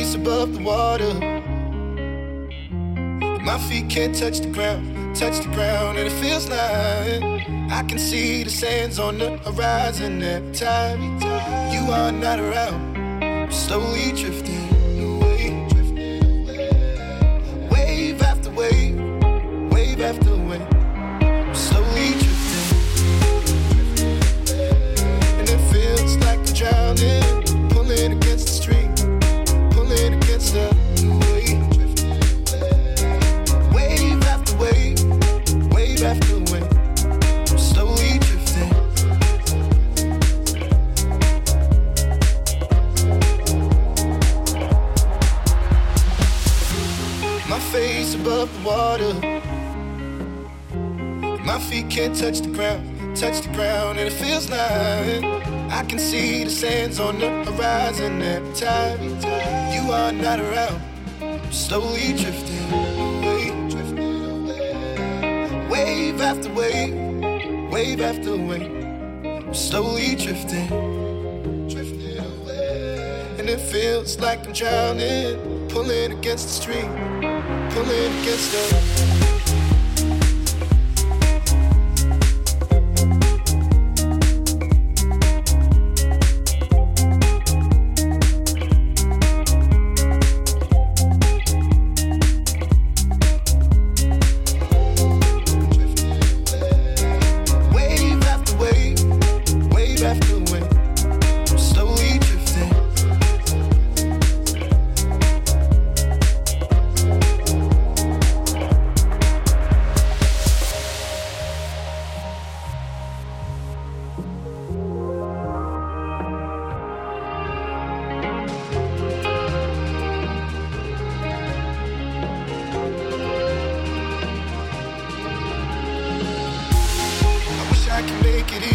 face above the water. My feet can't touch the ground, and it feels like I can see the sands on the horizon every time you are not around. I'm slowly drifting away, wave after wave, wave after wave. I'm slowly drifting, and it feels like I'm drowning, pulling against the stream, pulling against the wave. Wave after wave, wave after wave. I'm slowly drifting. My face above the water. My feet can't touch the ground, and it feels like I can see the sands on the horizon every time you are not around. I'm slowly drifting away, wave after wave, wave after wave. I'm slowly drifting away, and it feels like I'm drowning, pulling against the stream, pulling against the. I can make it